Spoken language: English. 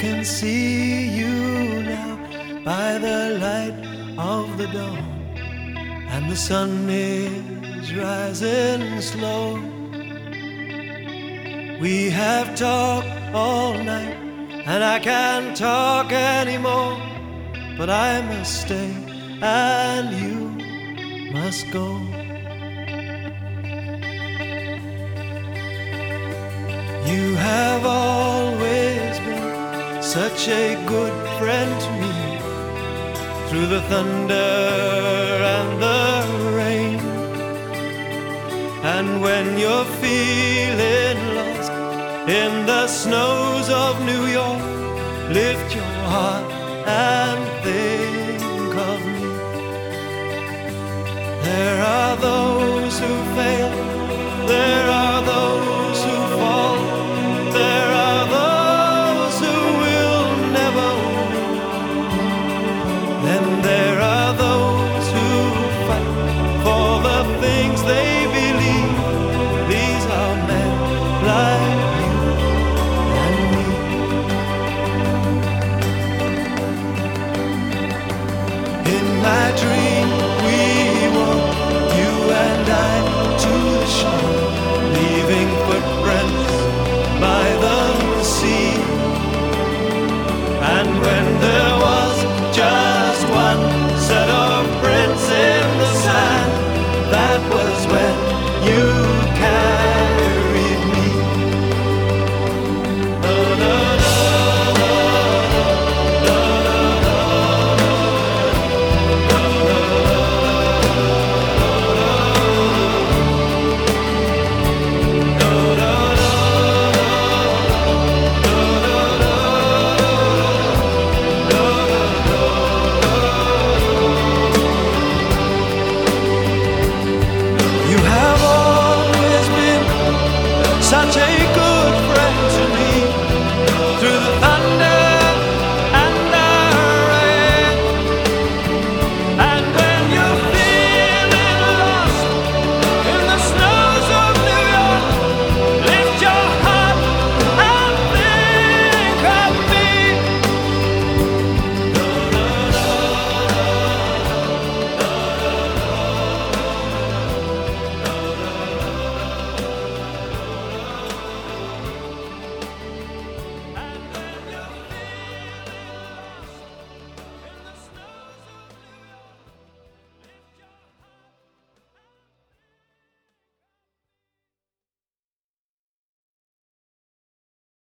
can see you now by the light of the dawn, and the sun is rising slow. We have talked all night, and I can't talk anymore, but I must stay and you must go. You have always been such a good friend to me, through the thunder and the rain. And when you're feeling lost in the snows of New York, lift your heart and think of me. There are those who fail, there are those who fall, there are those who will never win. Then there are those who fight for the things they believe. These are men like you and me. In my dream we walk, you and I, to the shore, leaving footprints by the sea. And when there was just one set of prints in the sand, that was when you carried me. You have always been such a